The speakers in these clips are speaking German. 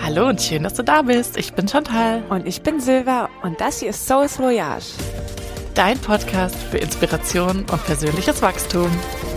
Hallo und schön, dass du da bist. Ich bin Chantal. Und ich bin Silva und das hier ist Souls Voyage. Dein Podcast für Inspiration und persönliches Wachstum.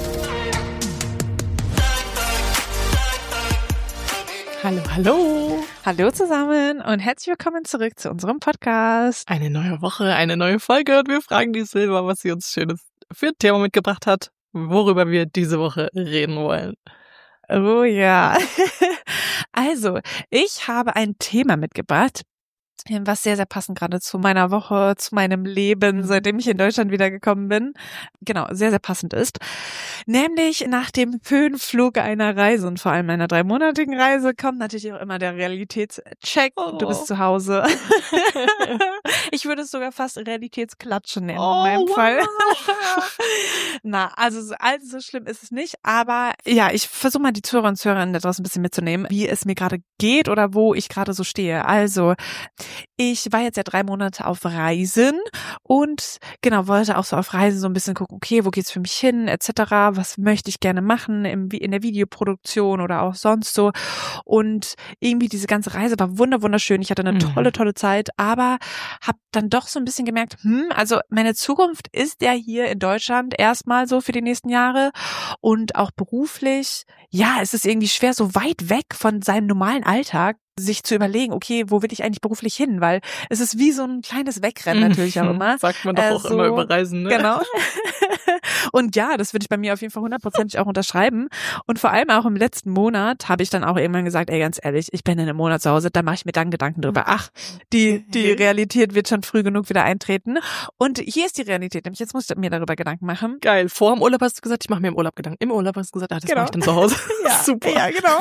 Hallo, hallo. Hallo zusammen und herzlich willkommen zurück zu unserem Podcast. Eine neue Woche, eine neue Folge und wir fragen die Silva, was sie uns Schönes für ein Thema mitgebracht hat, worüber wir diese Woche reden wollen. Oh ja. Also, ich habe ein Thema mitgebracht, was sehr, sehr passend gerade zu meiner Woche, zu meinem Leben, seitdem ich in Deutschland wiedergekommen bin, genau, sehr, sehr passend ist. Nämlich nach dem Höhenflug einer Reise und vor allem einer 3-monatigen Reise kommt natürlich auch immer der Realitätscheck. Oh. Du bist zu Hause. Ich würde es sogar fast Realitätsklatsche nennen in meinem wow. Fall. Na, also so schlimm ist es nicht, aber ja, ich versuche mal die Zuhörer und Zuhörerinnen da draußen ein bisschen mitzunehmen, wie es mir gerade geht oder wo ich gerade so stehe. Also, ich war jetzt ja 3 Monate auf Reisen und genau, wollte auch so auf Reisen so ein bisschen gucken, okay, wo geht's für mich hin, etc., was möchte ich gerne machen in der Videoproduktion oder auch sonst so. Und irgendwie diese ganze Reise war wunderschön. Ich hatte eine tolle Zeit, aber habe dann doch so ein bisschen gemerkt, also meine Zukunft ist ja hier in Deutschland erstmal so für die nächsten Jahre und auch beruflich. Ja, es ist irgendwie schwer, so weit weg von seinem normalen Alltag sich zu überlegen, okay, wo will ich eigentlich beruflich hin? Weil es ist wie so ein kleines Wegrennen natürlich auch immer. Sagt man doch auch immer über Reisen, ne? Genau. Und ja, das würde ich bei mir auf jeden Fall 100% auch unterschreiben. Und vor allem auch im letzten Monat habe ich dann auch irgendwann gesagt, ey, ganz ehrlich, ich bin in einem Monat zu Hause, da mache ich mir dann Gedanken drüber. Ach, die Realität wird schon früh genug wieder eintreten. Und hier ist die Realität, nämlich jetzt muss ich mir darüber Gedanken machen. Geil. Vor dem Urlaub hast du gesagt, ich mache mir im Urlaub Gedanken. Im Urlaub hast du gesagt, das mache ich dann zu Hause. Ja, super. Ja, genau.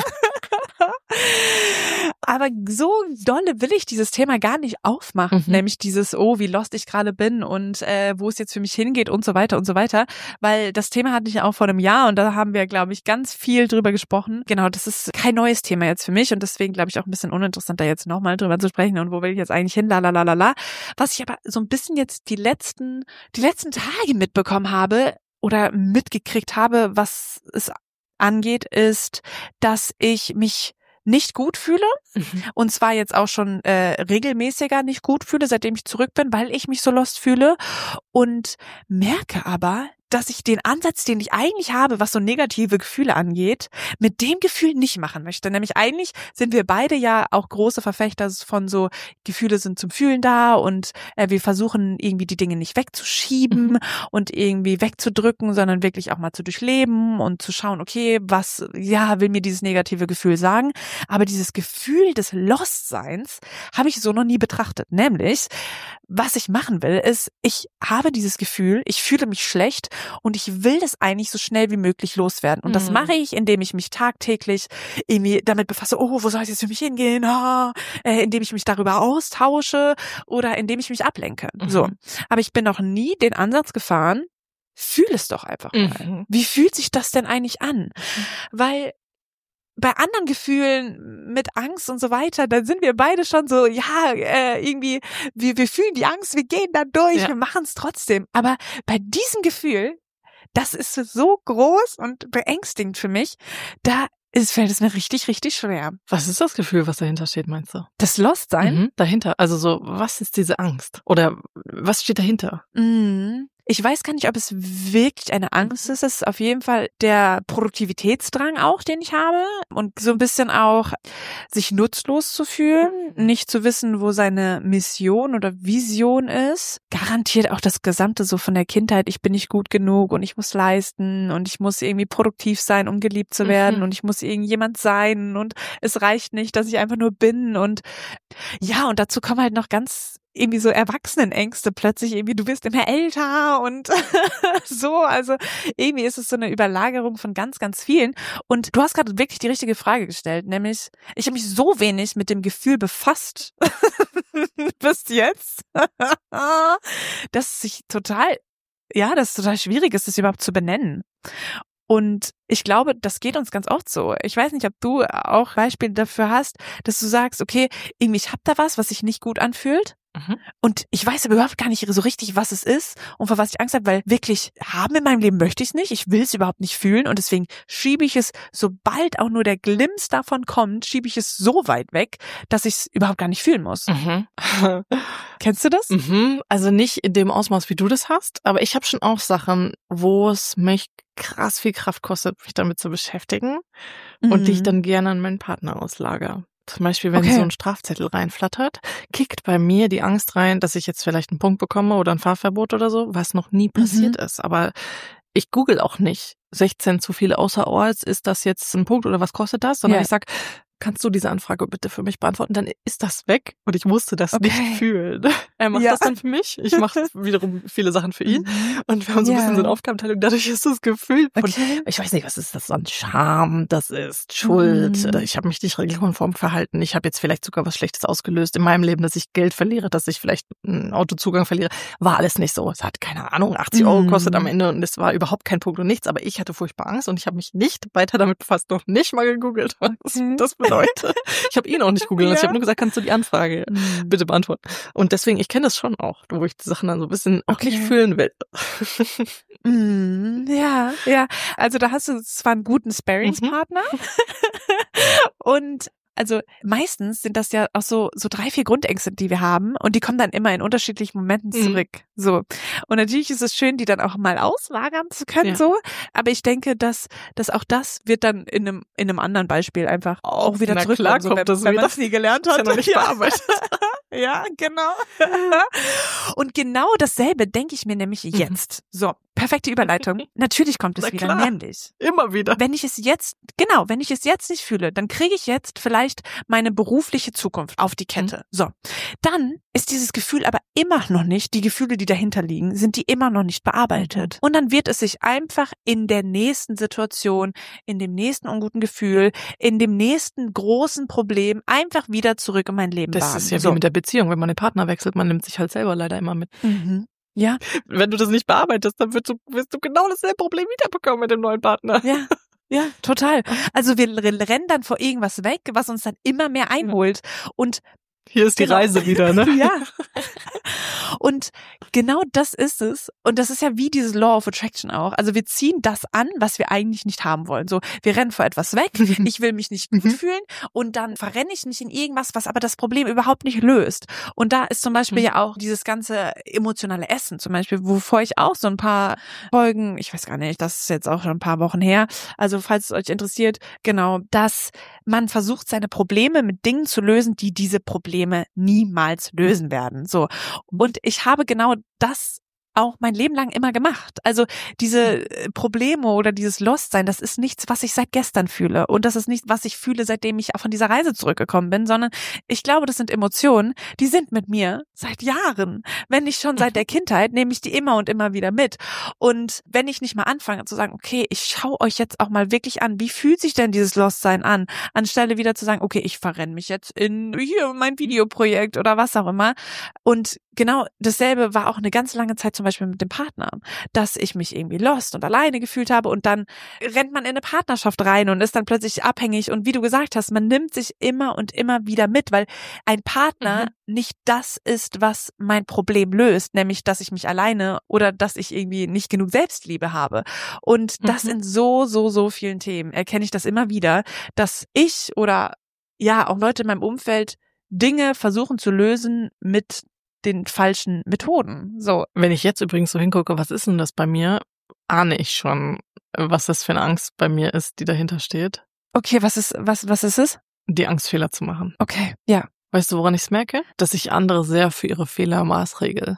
Aber so dolle will ich dieses Thema gar nicht aufmachen, nämlich dieses, wie lost ich gerade bin und wo es jetzt für mich hingeht und so weiter, weil das Thema hatte ich auch vor einem Jahr und da haben wir, glaube ich, ganz viel drüber gesprochen. Genau, das ist kein neues Thema jetzt für mich und deswegen, glaube ich, auch ein bisschen uninteressant, da jetzt nochmal drüber zu sprechen und wo will ich jetzt eigentlich hin, lalalala. Was ich aber so ein bisschen jetzt die letzten Tage mitbekommen habe oder mitgekriegt habe, was es angeht, ist, dass ich mich nicht gut fühle und zwar jetzt auch schon regelmäßiger nicht gut fühle, seitdem ich zurück bin, weil ich mich so lost fühle und merke aber, dass ich den Ansatz, den ich eigentlich habe, was so negative Gefühle angeht, mit dem Gefühl nicht machen möchte. Nämlich eigentlich sind wir beide ja auch große Verfechter von so, Gefühle sind zum Fühlen da und wir versuchen irgendwie die Dinge nicht wegzuschieben und irgendwie wegzudrücken, sondern wirklich auch mal zu durchleben und zu schauen, okay, was will mir dieses negative Gefühl sagen? Aber dieses Gefühl des Lostseins habe ich so noch nie betrachtet. Nämlich, was ich machen will, ist, ich habe dieses Gefühl, ich fühle mich schlecht und ich will das eigentlich so schnell wie möglich loswerden. Und das mache ich, indem ich mich tagtäglich irgendwie damit befasse, wo soll es jetzt für mich hingehen? Indem ich mich darüber austausche oder indem ich mich ablenke. So. Aber ich bin noch nie den Ansatz gefahren, fühl es doch einfach mal. Wie fühlt sich das denn eigentlich an? Weil bei anderen Gefühlen mit Angst und so weiter, dann sind wir beide schon so, irgendwie, wir fühlen die Angst, wir gehen da durch, wir machen es trotzdem. Aber bei diesem Gefühl, das ist so groß und beängstigend für mich, fällt es mir richtig, richtig schwer. Was ist das Gefühl, was dahinter steht, meinst du? Das Lostsein? Dahinter, also so, was ist diese Angst? Oder was steht dahinter? Ich weiß gar nicht, ob es wirklich eine Angst ist. Es ist auf jeden Fall der Produktivitätsdrang auch, den ich habe. Und so ein bisschen auch, sich nutzlos zu fühlen, nicht zu wissen, wo seine Mission oder Vision ist. Garantiert auch das Gesamte so von der Kindheit. Ich bin nicht gut genug und ich muss leisten und ich muss irgendwie produktiv sein, um geliebt zu werden und ich muss irgendjemand sein und es reicht nicht, dass ich einfach nur bin und ja, und dazu kommen halt noch ganz irgendwie so Erwachsenenängste plötzlich, irgendwie du wirst immer älter und so, also irgendwie ist es so eine Überlagerung von ganz, ganz vielen und du hast gerade wirklich die richtige Frage gestellt, nämlich ich habe mich so wenig mit dem Gefühl befasst bis jetzt, dass es total schwierig ist, das überhaupt zu benennen. Und ich glaube, das geht uns ganz oft so. Ich weiß nicht, ob du auch Beispiele dafür hast, dass du sagst, okay, irgendwie ich hab da was sich nicht gut anfühlt. Und ich weiß aber überhaupt gar nicht so richtig, was es ist und vor was ich Angst habe, weil wirklich haben in meinem Leben möchte ich es nicht. Ich will es überhaupt nicht fühlen und deswegen schiebe ich es, sobald auch nur der Glimps davon kommt, schiebe ich es so weit weg, dass ich es überhaupt gar nicht fühlen muss. Kennst du das? Also nicht in dem Ausmaß, wie du das hast, aber ich habe schon auch Sachen, wo es mich krass viel Kraft kostet, mich damit zu beschäftigen und die ich dann gerne an meinen Partner auslagere. Zum Beispiel, wenn so ein Strafzettel reinflattert, kickt bei mir die Angst rein, dass ich jetzt vielleicht einen Punkt bekomme oder ein Fahrverbot oder so, was noch nie passiert ist. Aber ich google auch nicht, 16 zu viele außerorts, ist das jetzt ein Punkt oder was kostet das? Sondern ich sag, kannst du diese Anfrage bitte für mich beantworten? Dann ist das weg und ich musste das nicht fühlen. Er macht das dann für mich, ich mache wiederum viele Sachen für ihn und wir haben so ein bisschen so eine Aufgabenteilung. Dadurch ist das Gefühl von, ich weiß nicht, was ist das an Scham, das ist Schuld, ich habe mich nicht regelkonform verhalten, ich habe jetzt vielleicht sogar was Schlechtes ausgelöst in meinem Leben, dass ich Geld verliere, dass ich vielleicht einen Autozugang verliere. War alles nicht so. Es hat, keine Ahnung, 80 € gekostet am Ende und es war überhaupt kein Punkt und nichts, aber ich hatte furchtbar Angst und ich habe mich nicht weiter damit befasst, noch nicht mal gegoogelt, was das bedeutet. Ich habe ihn auch nicht googeln lassen. Ich habe nur gesagt, kannst du die Anfrage bitte beantworten. Und deswegen, ich kenne das schon auch, wo ich die Sachen dann so ein bisschen auch nicht fühlen will. Ja. Also da hast du zwar einen guten Sparringspartner und also meistens sind das ja auch so 3, 4 Grundängste, die wir haben und die kommen dann immer in unterschiedlichen Momenten zurück. So. Und natürlich ist es schön, die dann auch mal auslagern zu können, so. Aber ich denke, dass auch das wird dann in einem anderen Beispiel einfach auch wieder zurückkommen, so, wenn man es nie gelernt hat. Ist ja noch nicht bearbeitet. Ja, genau. Und genau dasselbe denke ich mir nämlich jetzt. So, perfekte Überleitung. Natürlich kommt es wieder, nämlich. Immer wieder. Wenn ich es jetzt nicht fühle, dann kriege ich jetzt vielleicht meine berufliche Zukunft auf die Kette. So, dann ist dieses Gefühl aber immer noch nicht, die Gefühle, die dahinter liegen, sind die immer noch nicht bearbeitet. Und dann wird es sich einfach in der nächsten Situation, in dem nächsten unguten Gefühl, in dem nächsten großen Problem einfach wieder zurück in mein Leben Das ist ja wie mit der Beziehung, wenn man den Partner wechselt, man nimmt sich halt selber leider immer mit. Ja. Wenn du das nicht bearbeitest, dann wirst du genau dasselbe Problem wiederbekommen mit dem neuen Partner. Ja, total. Also wir rennen dann vor irgendwas weg, was uns dann immer mehr einholt. Und hier ist die Reise wieder, ne? Ja. Und genau das ist es. Und das ist ja wie dieses Law of Attraction auch. Also wir ziehen das an, was wir eigentlich nicht haben wollen. So, wir rennen vor etwas weg, ich will mich nicht gut fühlen und dann verrenne ich mich in irgendwas, was aber das Problem überhaupt nicht löst. Und da ist zum Beispiel ja auch dieses ganze emotionale Essen zum Beispiel, wovor ich auch so ein paar Folgen, ich weiß gar nicht, das ist jetzt auch schon ein paar Wochen her, also falls es euch interessiert, genau, dass man versucht, seine Probleme mit Dingen zu lösen, die diese Probleme niemals lösen werden. So. Und ich habe genau das auch mein Leben lang immer gemacht. Also diese Probleme oder dieses Lostsein, das ist nichts, was ich seit gestern fühle. Und das ist nichts, was ich fühle, seitdem ich auch von dieser Reise zurückgekommen bin, sondern ich glaube, das sind Emotionen, die sind mit mir seit Jahren. Wenn nicht schon seit der Kindheit, nehme ich die immer und immer wieder mit. Und wenn ich nicht mal anfange zu sagen, okay, ich schaue euch jetzt auch mal wirklich an, wie fühlt sich denn dieses Lostsein an, anstelle wieder zu sagen, okay, ich verrenne mich jetzt in hier mein Videoprojekt oder was auch immer. Und genau dasselbe war auch eine ganz lange Zeit zum Beispiel mit dem Partner, dass ich mich irgendwie lost und alleine gefühlt habe und dann rennt man in eine Partnerschaft rein und ist dann plötzlich abhängig und wie du gesagt hast, man nimmt sich immer und immer wieder mit, weil ein Partner nicht das ist, was mein Problem löst, nämlich, dass ich mich alleine oder dass ich irgendwie nicht genug Selbstliebe habe. Und das in so vielen Themen erkenne ich das immer wieder, dass ich oder ja auch Leute in meinem Umfeld Dinge versuchen zu lösen mit den falschen Methoden. So. Wenn ich jetzt übrigens so hingucke, was ist denn das bei mir, ahne ich schon, was das für eine Angst bei mir ist, die dahinter steht. Okay, was ist es? Die Angst, Fehler zu machen. Okay, ja. Weißt du, woran ich es merke? Dass ich andere sehr für ihre Fehler maßregel.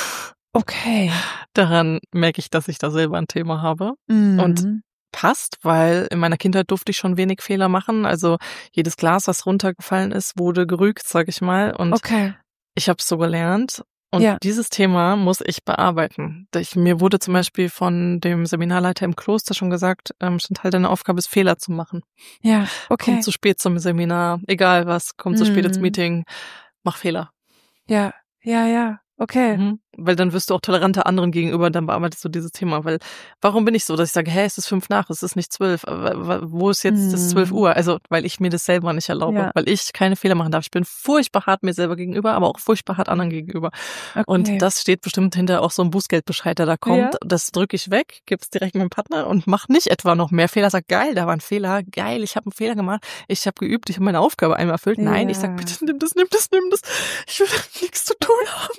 Okay. Daran merke ich, dass ich da selber ein Thema habe. Und passt, weil in meiner Kindheit durfte ich schon wenig Fehler machen. Also jedes Glas, was runtergefallen ist, wurde gerügt, sag ich mal. Und ich habe es so gelernt. Und dieses Thema muss ich bearbeiten. Mir wurde zum Beispiel von dem Seminarleiter im Kloster schon gesagt, Chantal, deine Aufgabe ist, Fehler zu machen. Ja, okay. Komm zu spät zum Seminar, egal was, komm zu spät ins Meeting, mach Fehler. Ja, okay. weil dann wirst du auch toleranter anderen gegenüber, dann bearbeitest du dieses Thema, weil warum bin ich so, dass ich sage, es ist 5 nach, es ist nicht 12, wo ist jetzt das 12 Uhr? Also, weil ich mir das selber nicht erlaube, weil ich keine Fehler machen darf. Ich bin furchtbar hart mir selber gegenüber, aber auch furchtbar hart anderen gegenüber. Okay. Und das steht bestimmt hinter auch so ein Bußgeldbescheid, der da kommt. Das drücke ich weg, gebe es direkt meinem Partner und mach nicht etwa noch mehr Fehler. Sag, geil, da war ein Fehler, geil, ich habe einen Fehler gemacht, ich habe geübt, ich habe meine Aufgabe einmal erfüllt. Nein, ich sag, bitte nimm das. Ich will nichts zu tun haben.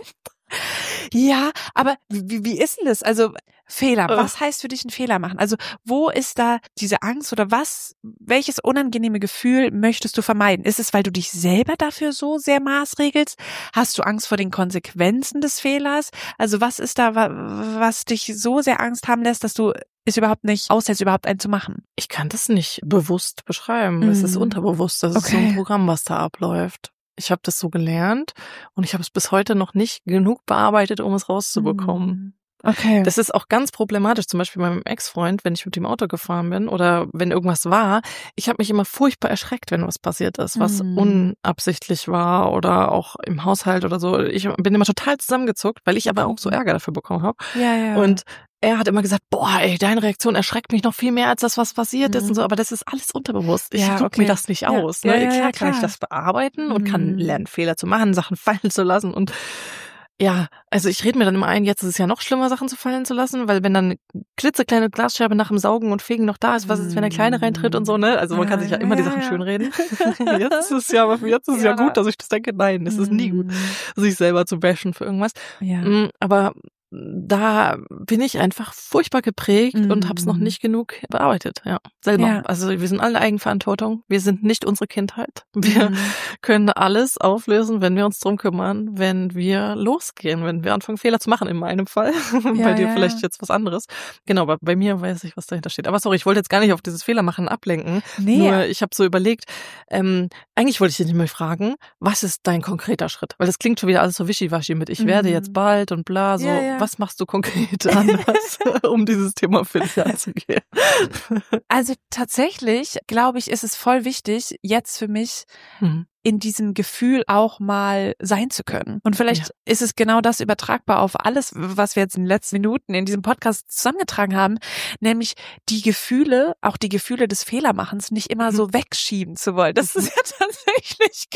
Ja, aber wie ist denn das? Also Fehler, was heißt für dich ein Fehler machen? Also wo ist da diese Angst oder welches unangenehme Gefühl möchtest du vermeiden? Ist es, weil du dich selber dafür so sehr maßregelst? Hast du Angst vor den Konsequenzen des Fehlers? Also was ist da, was dich so sehr Angst haben lässt, dass du es überhaupt nicht aushältst, überhaupt einen zu machen? Ich kann das nicht bewusst beschreiben. Es ist unterbewusst, das ist so ein Programm, was da abläuft. Ich habe das so gelernt und ich habe es bis heute noch nicht genug bearbeitet, um es rauszubekommen. Okay. Das ist auch ganz problematisch, zum Beispiel bei meinem Ex-Freund, wenn ich mit dem Auto gefahren bin oder wenn irgendwas war. Ich habe mich immer furchtbar erschreckt, wenn was passiert ist, was unabsichtlich war oder auch im Haushalt oder so. Ich bin immer total zusammengezuckt, weil ich aber auch so Ärger dafür bekommen habe. Ja. Und er hat immer gesagt, boah, ey, deine Reaktion erschreckt mich noch viel mehr als das, was passiert ist und so, aber das ist alles unterbewusst. Ich suche mir das nicht aus. Ne? Klar kann ich das bearbeiten und kann lernen, Fehler zu machen, Sachen fallen zu lassen und ja, also ich rede mir dann immer ein, jetzt ist es ja noch schlimmer, Sachen zu fallen zu lassen, weil wenn dann eine klitzekleine Glasscherbe nach dem Saugen und Fegen noch da ist, was ist, wenn der Kleine reintritt und so, ne? Also man kann sich ja immer die Sachen schönreden. Jetzt ist es ja gut, dass ich das denke, nein, es ist nie gut, sich selber zu bashen für irgendwas. Ja. Aber da bin ich einfach furchtbar geprägt und habe es noch nicht genug bearbeitet, selber. Ja. Also wir sind alle Eigenverantwortung, wir sind nicht unsere Kindheit. Wir können alles auflösen, wenn wir uns drum kümmern, wenn wir losgehen, wenn wir anfangen, Fehler zu machen, in meinem Fall. Bei dir vielleicht jetzt was anderes. Genau, aber bei mir weiß ich, was dahinter steht. Aber sorry, ich wollte jetzt gar nicht auf dieses Fehlermachen ablenken. Nee. Nur ich habe so überlegt, eigentlich wollte ich dich nicht mehr fragen, was ist dein konkreter Schritt? Weil das klingt schon wieder alles so wischiwaschi mit ich werde jetzt bald und bla, so. Was machst du konkret anders, um dieses Thema Fehler anzugehen? Also tatsächlich, glaube ich, ist es voll wichtig, jetzt für mich in diesem Gefühl auch mal sein zu können. Und vielleicht ist es genau das übertragbar auf alles, was wir jetzt in den letzten Minuten in diesem Podcast zusammengetragen haben, nämlich die Gefühle, auch die Gefühle des Fehlermachens nicht immer so wegschieben zu wollen. Das ist ja tatsächlich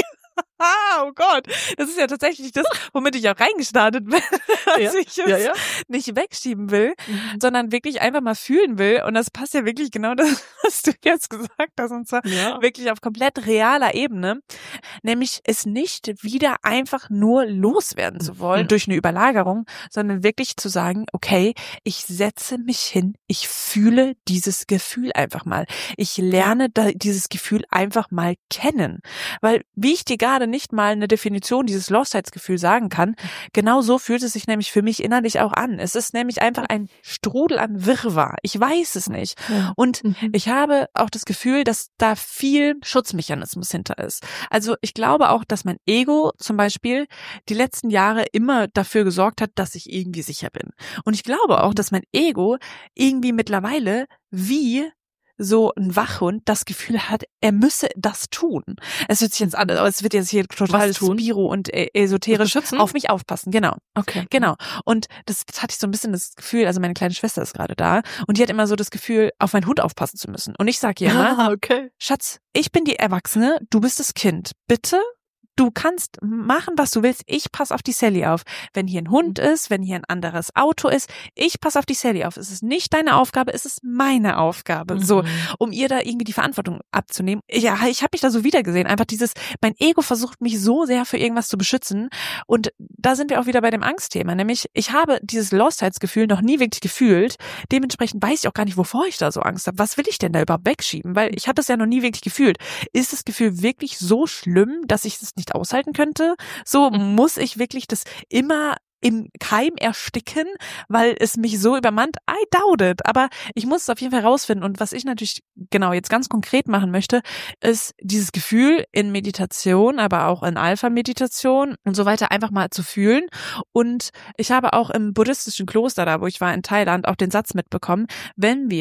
oh Gott, das ist ja tatsächlich das, womit ich auch reingestartet bin, dass ich es nicht wegschieben will, sondern wirklich einfach mal fühlen will. Und das passt ja wirklich genau das, was du jetzt gesagt hast, und zwar wirklich auf komplett realer Ebene, nämlich es nicht wieder einfach nur loswerden zu wollen durch eine Überlagerung, sondern wirklich zu sagen, okay, ich setze mich hin, ich fühle dieses Gefühl einfach mal. Ich lerne dieses Gefühl einfach mal kennen. Weil, wie ich dir gerade nicht mal eine Definition dieses Lostheitsgefühl sagen kann, genau so fühlt es sich nämlich für mich innerlich auch an. Es ist nämlich einfach ein Strudel an Wirrwarr. Ich weiß es nicht. Und ich habe auch das Gefühl, dass da viel Schutzmechanismus hinter ist. Also ich glaube auch, dass mein Ego zum Beispiel die letzten Jahre immer dafür gesorgt hat, dass ich irgendwie sicher bin. Und ich glaube auch, dass mein Ego irgendwie mittlerweile wie so ein Wachhund das Gefühl hat, er müsse das tun. Es hört sich jetzt an, aber es wird jetzt hier total spiro und esoterisch auf mich aufpassen. Genau. Okay. Genau. Und das hatte ich so ein bisschen das Gefühl, also meine kleine Schwester ist gerade da und die hat immer so das Gefühl, auf meinen Hund aufpassen zu müssen. Und ich sage ihr immer, Schatz, ich bin die Erwachsene, du bist das Kind. Bitte? Du kannst machen, was du willst. Ich passe auf die Sally auf. Wenn hier ein Hund ist, wenn hier ein anderes Auto ist, ich passe auf die Sally auf. Es ist nicht deine Aufgabe, es ist meine Aufgabe. So, um ihr da irgendwie die Verantwortung abzunehmen. Ja, ich habe mich da so wiedergesehen. Einfach mein Ego versucht mich so sehr für irgendwas zu beschützen. Und da sind wir auch wieder bei dem Angstthema. Nämlich, ich habe dieses Lostheitsgefühl noch nie wirklich gefühlt. Dementsprechend weiß ich auch gar nicht, wovor ich da so Angst habe. Was will ich denn da überhaupt wegschieben? Weil ich habe das ja noch nie wirklich gefühlt. Ist das Gefühl wirklich so schlimm, dass ich es nicht aushalten könnte? So muss ich wirklich das immer im Keim ersticken, weil es mich so übermannt? I doubt it. Aber ich muss es auf jeden Fall rausfinden. Und was ich natürlich genau jetzt ganz konkret machen möchte, ist dieses Gefühl in Meditation, aber auch in Alpha-Meditation und so weiter einfach mal zu fühlen. Und ich habe auch im buddhistischen Kloster, da wo ich war in Thailand, auch den Satz mitbekommen, wenn wir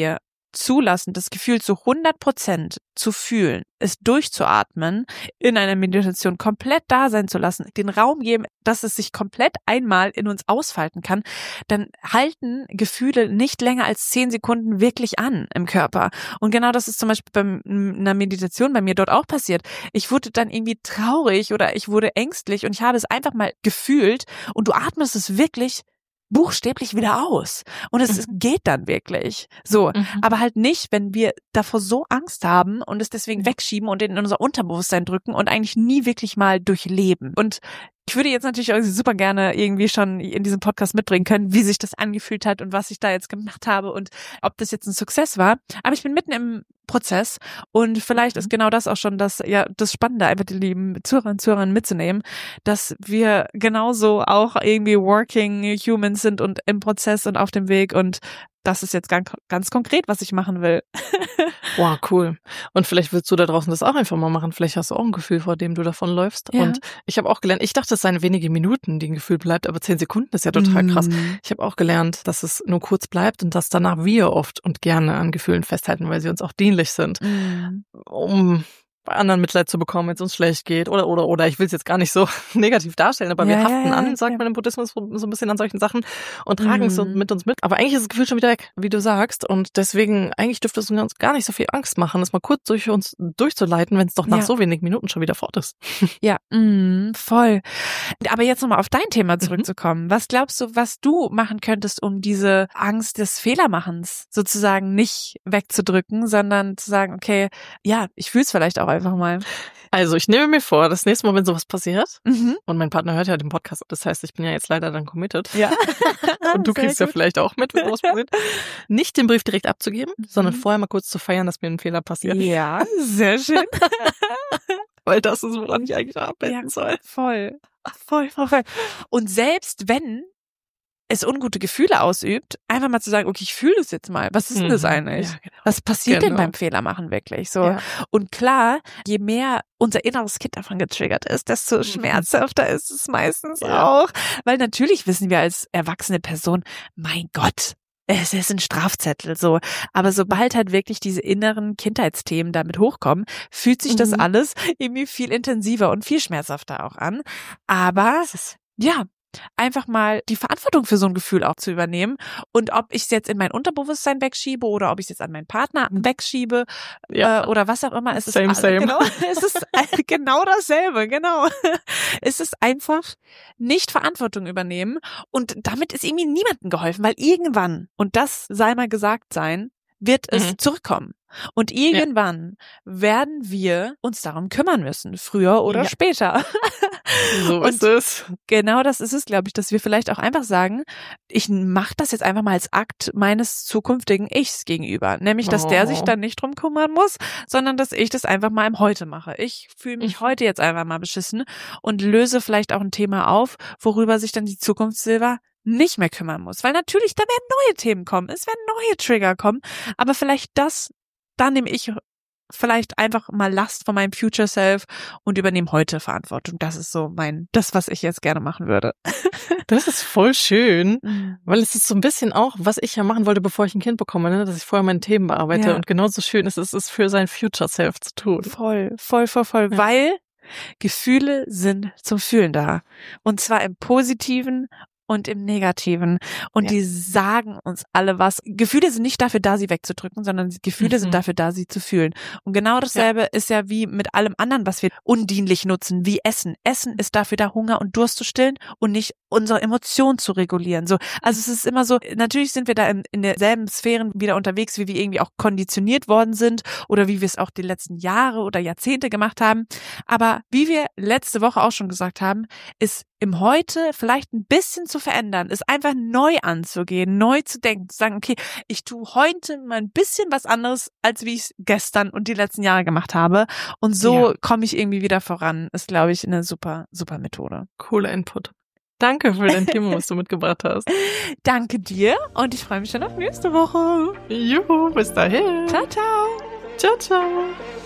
zulassen, das Gefühl zu 100% zu fühlen, es durchzuatmen, in einer Meditation komplett da sein zu lassen, den Raum geben, dass es sich komplett einmal in uns ausfalten kann, dann halten Gefühle nicht länger als 10 Sekunden wirklich an im Körper. Und genau das ist zum Beispiel bei einer Meditation bei mir dort auch passiert. Ich wurde dann irgendwie traurig oder ich wurde ängstlich und ich habe es einfach mal gefühlt und du atmest es wirklich buchstäblich wieder aus. Und es geht dann wirklich. So. Aber halt nicht, wenn wir davor so Angst haben und es deswegen wegschieben und in unser Unterbewusstsein drücken und eigentlich nie wirklich mal durchleben. Und ich würde jetzt natürlich auch super gerne irgendwie schon in diesem Podcast mitbringen können, wie sich das angefühlt hat und was ich da jetzt gemacht habe und ob das jetzt ein Success war. Aber ich bin mitten im Prozess und vielleicht ist genau das auch schon das Spannende, einfach die lieben Zuhörer und Zuhörerinnen mitzunehmen, dass wir genauso auch irgendwie working humans sind und im Prozess und auf dem Weg und das ist jetzt ganz konkret, was ich machen will. Wow, cool. Und vielleicht willst du da draußen das auch einfach mal machen. Vielleicht hast du auch ein Gefühl, vor dem du davonläufst. Ja. Und ich habe auch gelernt, ich dachte, es seien wenige Minuten, die ein Gefühl bleibt, aber 10 Sekunden ist ja total krass. Ich habe auch gelernt, dass es nur kurz bleibt und dass danach wir oft und gerne an Gefühlen festhalten, weil sie uns auch dienlich sind, um bei anderen Mitleid zu bekommen, wenn es uns schlecht geht oder ich will es jetzt gar nicht so negativ darstellen, aber wir haften an, sagt man im Buddhismus, so ein bisschen an solchen Sachen und tragen es so mit uns mit. Aber eigentlich ist das Gefühl schon wieder weg, wie du sagst und deswegen, eigentlich dürfte es uns gar nicht so viel Angst machen, das mal kurz durch uns durchzuleiten, wenn es doch nach so wenigen Minuten schon wieder fort ist. Ja, voll. Aber jetzt nochmal auf dein Thema zurückzukommen. Was glaubst du, was du machen könntest, um diese Angst des Fehlermachens sozusagen nicht wegzudrücken, sondern zu sagen, okay, ja, ich fühle es vielleicht auch einfach mal. Also ich nehme mir vor, das nächste Mal, wenn sowas passiert, und mein Partner hört ja den Podcast, das heißt, ich bin ja jetzt leider dann committed. Ja. Und du kriegst ja vielleicht auch mit, wenn sowas passiert. Nicht den Brief direkt abzugeben, sondern vorher mal kurz zu feiern, dass mir ein Fehler passiert. Ja, sehr schön. Weil das ist, woran ich eigentlich arbeiten soll. Voll. Und selbst wenn es ungute Gefühle ausübt, einfach mal zu sagen, okay, ich fühle es jetzt mal. Was ist denn das eigentlich? Ja, genau. Was passiert denn beim Fehlermachen wirklich? So. Ja. Und klar, je mehr unser inneres Kind davon getriggert ist, desto schmerzhafter ist es meistens auch. Weil natürlich wissen wir als erwachsene Person, mein Gott, es ist ein Strafzettel, so. Aber sobald halt wirklich diese inneren Kindheitsthemen damit hochkommen, fühlt sich das alles irgendwie viel intensiver und viel schmerzhafter auch an. Aber ja, einfach mal die Verantwortung für so ein Gefühl auch zu übernehmen und ob ich es jetzt in mein Unterbewusstsein wegschiebe oder ob ich es jetzt an meinen Partner wegschiebe oder was auch immer. Es ist same. Genau, es ist genau dasselbe, genau. Es ist einfach nicht Verantwortung übernehmen und damit ist irgendwie niemandem geholfen, weil irgendwann, und das sei mal gesagt sein, wird es zurückkommen. Und irgendwann werden wir uns darum kümmern müssen, früher oder später. So ist es. Genau das ist es, glaube ich, dass wir vielleicht auch einfach sagen, ich mache das jetzt einfach mal als Akt meines zukünftigen Ichs gegenüber. Nämlich, dass der sich dann nicht drum kümmern muss, sondern dass ich das einfach mal im Heute mache. Ich fühle mich heute jetzt einfach mal beschissen und löse vielleicht auch ein Thema auf, worüber sich dann die Zukunftssilva nicht mehr kümmern muss. Weil natürlich, da werden neue Themen kommen, es werden neue Trigger kommen, aber vielleicht da nehme ich vielleicht einfach mal Last von meinem Future Self und übernehme heute Verantwortung. Das ist so das, was ich jetzt gerne machen würde. Das ist voll schön, weil es ist so ein bisschen auch, was ich ja machen wollte, bevor ich ein Kind bekomme, ne? Dass ich vorher meine Themen bearbeite und genauso schön ist es für sein Future Self zu tun. Voll, weil Gefühle sind zum Fühlen da. Und zwar im Positiven und im Negativen. Und die sagen uns alle was. Gefühle sind nicht dafür da, sie wegzudrücken, sondern Gefühle sind dafür da, sie zu fühlen. Und genau dasselbe ist ja wie mit allem anderen, was wir undienlich nutzen, wie Essen. Essen ist dafür da, Hunger und Durst zu stillen und nicht unsere Emotionen zu regulieren. So, also es ist immer so, natürlich sind wir da in derselben Sphären wieder unterwegs, wie wir irgendwie auch konditioniert worden sind oder wie wir es auch die letzten Jahre oder Jahrzehnte gemacht haben. Aber wie wir letzte Woche auch schon gesagt haben, ist im Heute vielleicht ein bisschen zu verändern, ist einfach neu anzugehen, neu zu denken, zu sagen, okay, ich tue heute mal ein bisschen was anderes, als wie ich es gestern und die letzten Jahre gemacht habe. Und so komme ich irgendwie wieder voran. Ist, glaube ich, eine super, super Methode. Cooler Input. Danke für dein Thema, was du mitgebracht hast. Danke dir und ich freue mich schon auf nächste Woche. Juhu, bis dahin. Ciao, ciao. Ciao, ciao.